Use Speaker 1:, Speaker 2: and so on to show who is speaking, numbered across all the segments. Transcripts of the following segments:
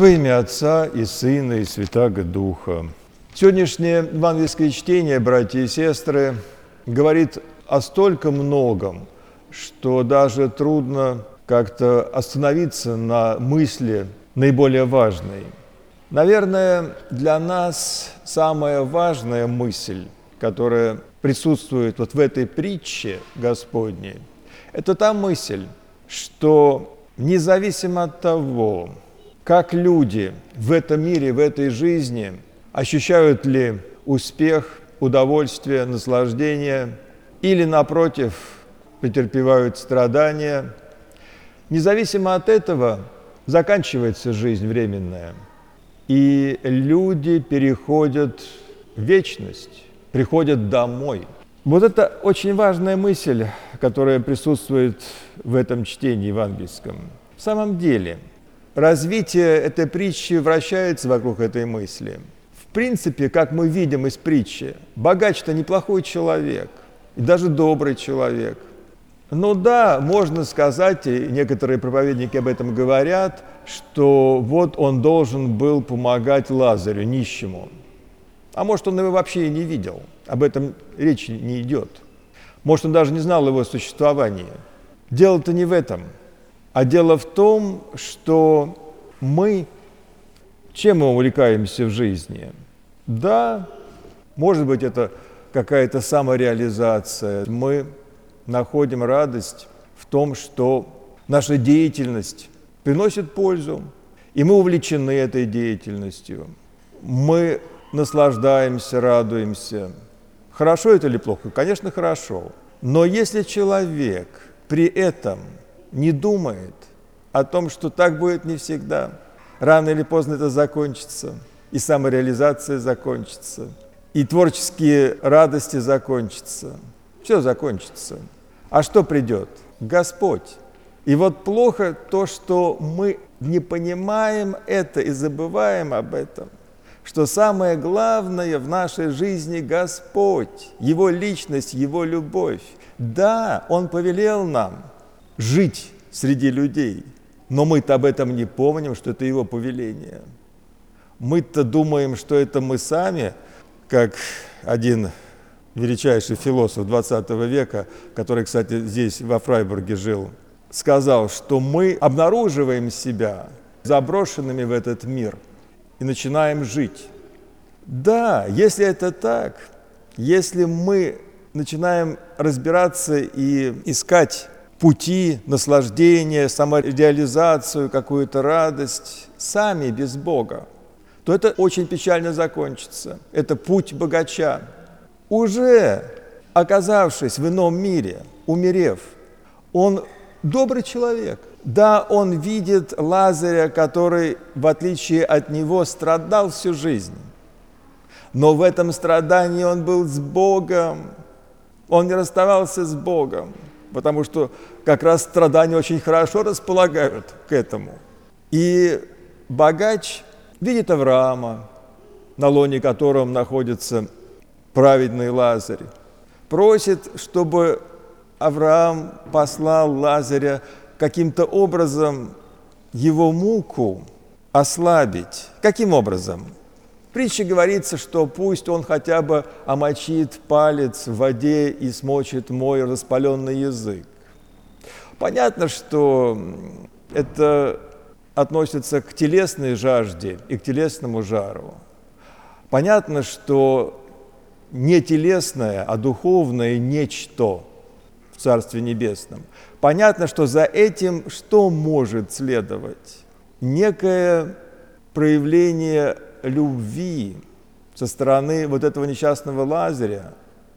Speaker 1: Во имя Отца и Сына и Святаго Духа. Сегодняшнее евангельское чтение, братья и сестры, говорит о столько многом, что даже трудно как-то остановиться на мысли наиболее важной. Наверное, для нас самая важная мысль, которая присутствует вот в этой притче Господней, это та мысль, что независимо от того, как люди в этом мире, в этой жизни ощущают ли успех, удовольствие, наслаждение, или, напротив, претерпевают страдания, независимо от этого заканчивается жизнь временная, и люди переходят в вечность, приходят домой. Вот это очень важная мысль, которая присутствует в этом чтении евангельском. В самом деле, развитие этой притчи вращается вокруг этой мысли. В принципе, как мы видим из притчи, богач-то неплохой человек, и даже добрый человек. Ну да, можно сказать, и некоторые проповедники об этом говорят, что вот он должен был помогать Лазарю, нищему. А может, он его вообще и не видел, об этом речи не идет. Может, он даже не знал его существования. Дело-то не в этом. А дело в том, что чем мы увлекаемся в жизни? Да, может быть, это какая-то самореализация. Мы находим радость в том, что наша деятельность приносит пользу, и мы увлечены этой деятельностью. Мы наслаждаемся, радуемся. Хорошо это или плохо? Конечно, хорошо. Но если человек при этом не думает о том, что так будет не всегда. Рано или поздно это закончится, и самореализация закончится, и творческие радости закончатся. Все закончится. А что придет? Господь. И вот плохо то, что мы не понимаем это и забываем об этом, что самое главное в нашей жизни Господь, Его личность, Его любовь. Да, Он повелел нам жить среди людей, но мы-то об этом не помним, что это Его повеление. Мы-то думаем, что это мы сами, как один величайший философ XX века, который, кстати, здесь, во Фрайбурге жил, сказал, что мы обнаруживаем себя заброшенными в этот мир и начинаем жить. Да, если это так, если мы начинаем разбираться и искать пути, наслаждения, самореализацию, какую-то радость сами без Бога, то это очень печально закончится. Это путь богача. Уже оказавшись в ином мире, умерев, он добрый человек. Да, он видит Лазаря, который, в отличие от него, страдал всю жизнь. Но в этом страдании он был с Богом. Он не расставался с Богом, потому что как раз страдания очень хорошо располагают к этому. И богач видит Авраама, на лоне которого находится праведный Лазарь, просит, чтобы Авраам послал Лазаря каким-то образом его муку ослабить. Каким образом? В притче говорится, что пусть он хотя бы омочит палец в воде и смочит мой распаленный язык. Понятно, что это относится к телесной жажде и к телесному жару. Понятно, что не телесное, а духовное нечто в Царстве Небесном. Понятно, что за этим что может следовать? Некое проявление любви со стороны вот этого несчастного Лазаря,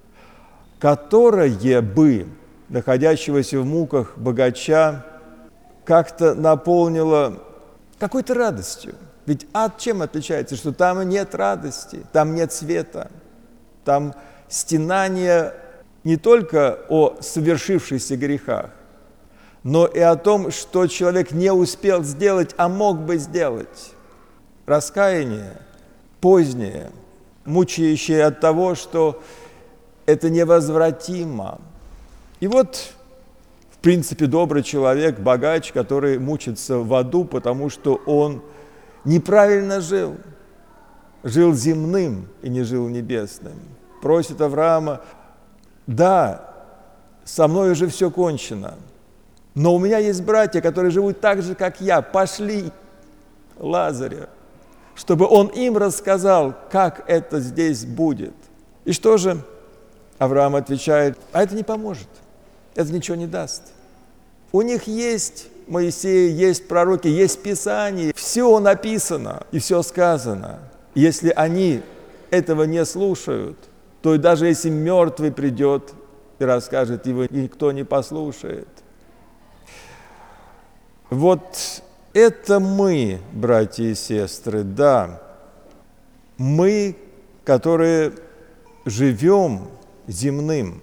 Speaker 1: которое бы находящегося в муках богача как-то наполнило какой-то радостью. Ведь ад чем отличается? Что там нет радости, там нет света, там стенание не только о совершившихся грехах, но и о том, что человек не успел сделать, а мог бы сделать. Раскаяние позднее, мучающее от того, что это невозвратимо. И вот, в принципе, добрый человек, богач, который мучится в аду, потому что он неправильно жил. Жил земным и не жил небесным. Просит Авраама: да, со мной уже все кончено, но у меня есть братья, которые живут так же, как я. Пошли Лазаря, чтобы он им рассказал, как это здесь будет. И что же? Авраам отвечает: а это не поможет, это ничего не даст. У них есть Моисей, есть пророки, есть Писание, все написано и все сказано. Если они этого не слушают, то даже если мертвый придет и расскажет, его никто не послушает. Вот это мы, братья и сестры, да, мы, которые живем земным.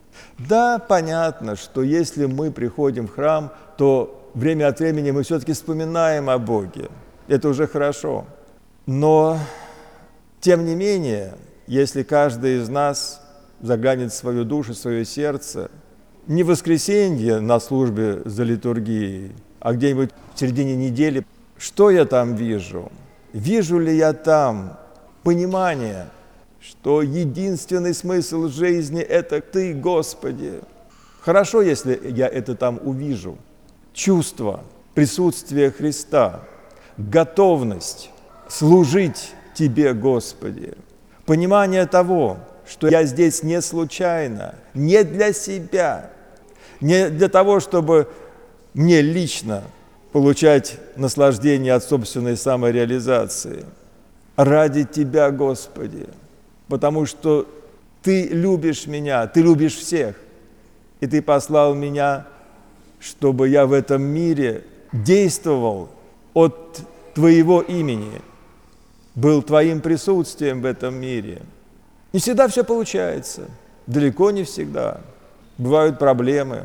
Speaker 1: Да, понятно, что если мы приходим в храм, то время от времени мы все-таки вспоминаем о Боге. Это уже хорошо. Но, тем не менее, если каждый из нас заглянет в свою душу, в свое сердце, не в воскресенье на службе за литургией, а где-нибудь в середине недели, что я там вижу? Вижу ли я там понимание, что единственный смысл жизни – это Ты, Господи? Хорошо, если я это там увижу. Чувство присутствия Христа, готовность служить Тебе, Господи. Понимание того, что я здесь не случайно, не для себя, не для того, чтобы мне лично получать наслаждение от собственной самореализации. Ради Тебя, Господи, потому что Ты любишь меня, Ты любишь всех, и Ты послал меня, чтобы я в этом мире действовал от Твоего имени, был Твоим присутствием в этом мире. Не всегда все получается, далеко не всегда. Бывают проблемы.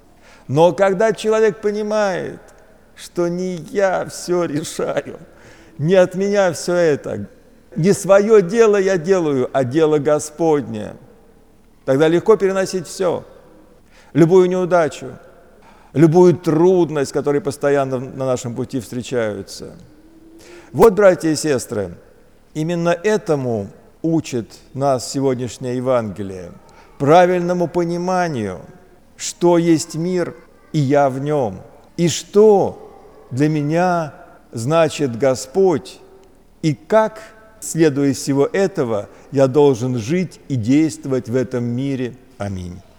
Speaker 1: Но когда человек понимает, что не я все решаю, не от меня все это, не свое дело я делаю, а дело Господне, тогда легко переносить все, любую неудачу, любую трудность, которые постоянно на нашем пути встречаются. Вот, братья и сестры, именно этому учит нас сегодняшнее Евангелие, правильному пониманию, что есть мир, и я в нем, и что для меня значит Господь, и как, следуя из всего этого, я должен жить и действовать в этом мире. Аминь.